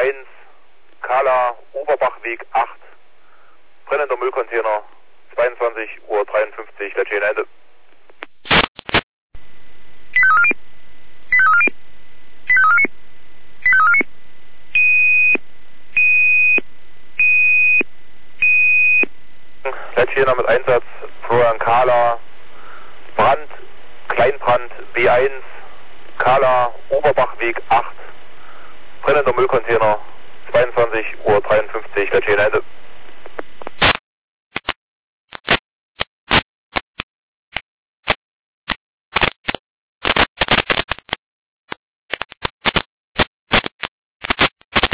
B1, Kala, Oberbachweg 8, brennender Müllcontainer, 22:53 Uhr, Letschin Ende. Letschiner mit Einsatz, Florian Kala, Brand, Kleinbrand, B1, Kala, Oberbachweg 8, brennender Müllcontainer, 22:53 Uhr, Letschin Ende.